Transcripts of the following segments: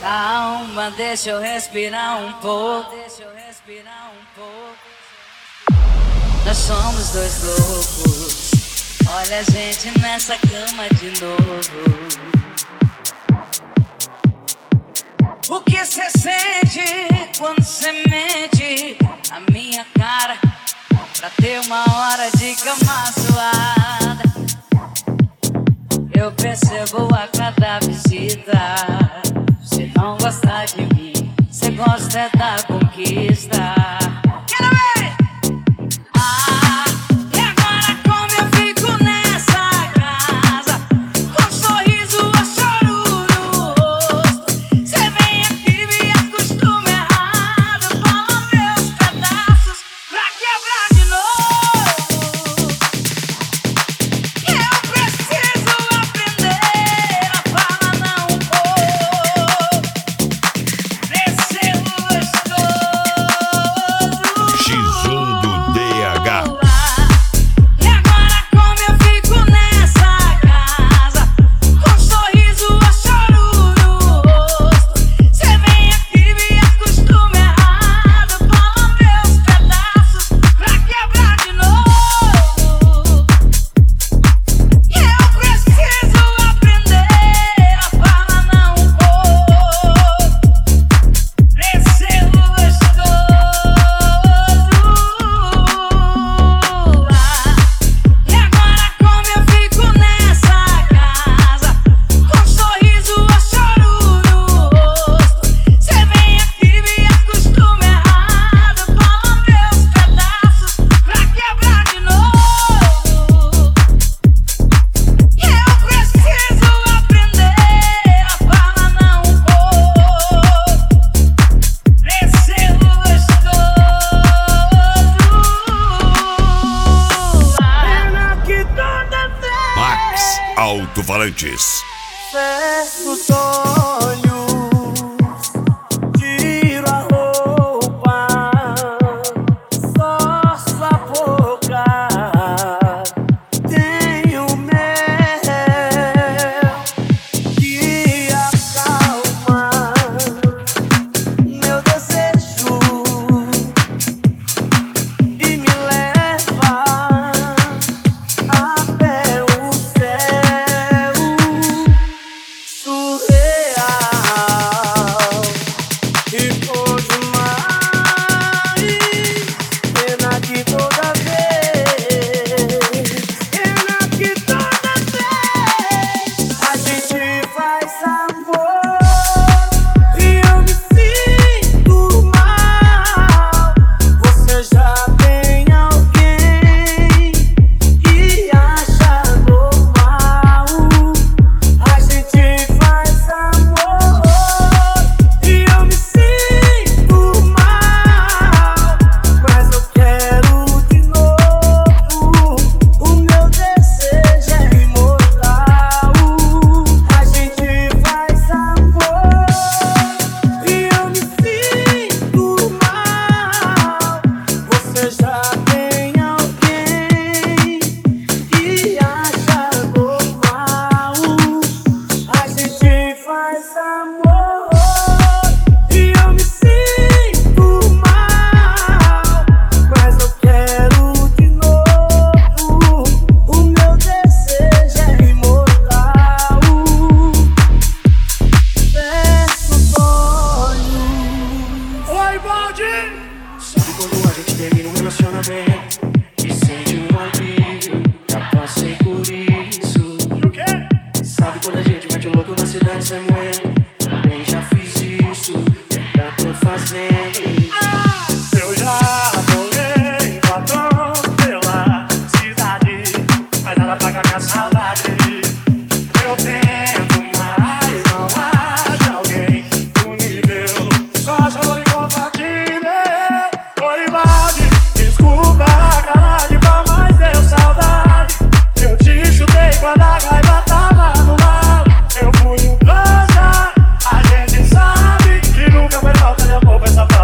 Calma, deixa eu respirar um pouco. Nós somos dois loucos. Olha a gente nessa cama de novo. O que cê sente quando cê mente na minha cara pra ter uma hora de cama suada? Eu percebo a cada visita. Cê não gosta de mim, cê gosta é da conquista. Quero ver! E agora como eu fico nessa casa, com um sorriso ou choro no rosto? Cê vem aqui e me acostuma errado, fala meus pedaços pra quebrar de novo. Eu preciso aprender a falar não vou. Descer gostoso. X1 do DH. E agora como eu fico nessa casa, com um sorriso ou choro no rosto? Cê vem aqui e me acostuma errado, fala meus pedaços pra quebrar de novo. Eu preciso aprender a falar não vou. Descer gostoso. E agora como eu fico nessa casa, com um sorriso ou choro no rosto? Cê vem aqui e me acostuma errado, fala meus pedaços pra quebrar de novo. Eu preciso aprender a falar não vou. Descer gostoso. Pena que toda vez Max Alto-Falantes. Fecho os olhos, tiro a roupa, só sua boca tenho mel que acalma meu desejo e me leva até o céu surreal. E por demais, pena que toda vez, a gente faz amor e eu me sinto mal. Você já tem alguém que acha normal. A gente faz amor e eu me sinto mal, mas eu quero de novo. O meu desejo é imortal. A gente faz amor e eu me sinto mal. Você já tem alguém que acha normal. A gente faz amor e eu me sinto mal, mas eu quero de novo. O meu desejo é imortal. Fecho os olhos. Oi, Baldi! Sabe quando a gente termina um relacionamento e sente um alívio? Já passei por isso. Sabe quando a gente mete o louco na cidade sem moer? Também já fiz isso, já tô fazendo. Eu já rolei batom pela cidade, mas nada paga minha saudade. Eu tento, mas não acha alguém do nível. Só choro e compartilhei. Oi, Baldi, desculpa a cara de pau, mas deu saudade. Eu te chutei quando a raiva tava no ar. Eu fui um trouxa, a gente sabe que nunca foi falta de amor pra essa parte.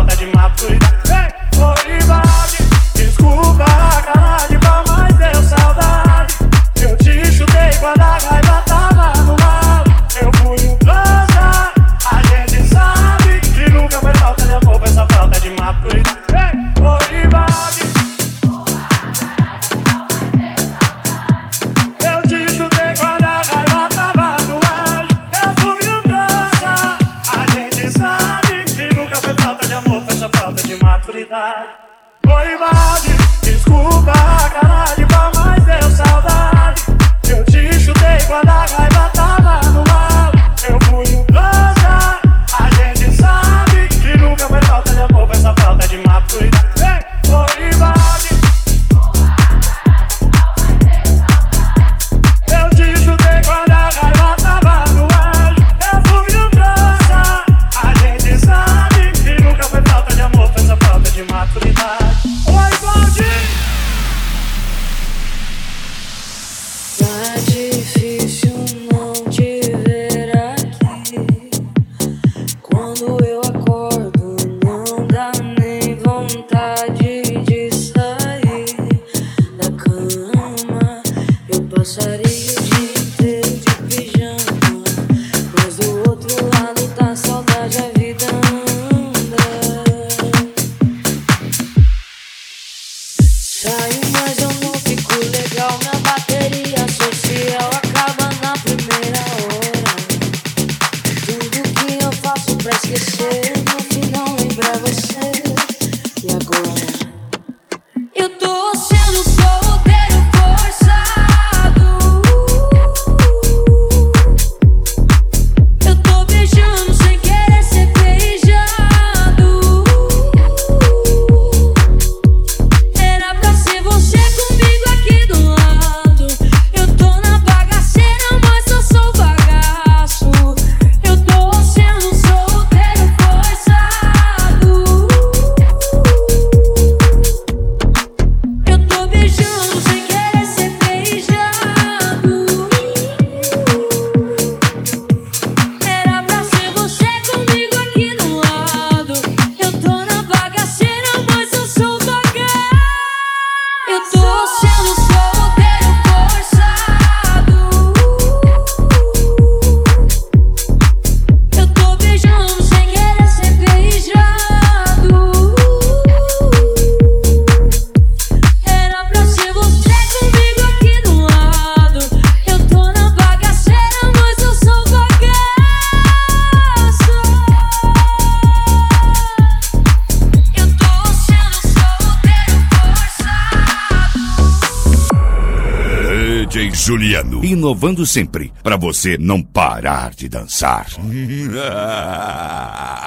atualizando, inovando sempre, para você não parar de dançar.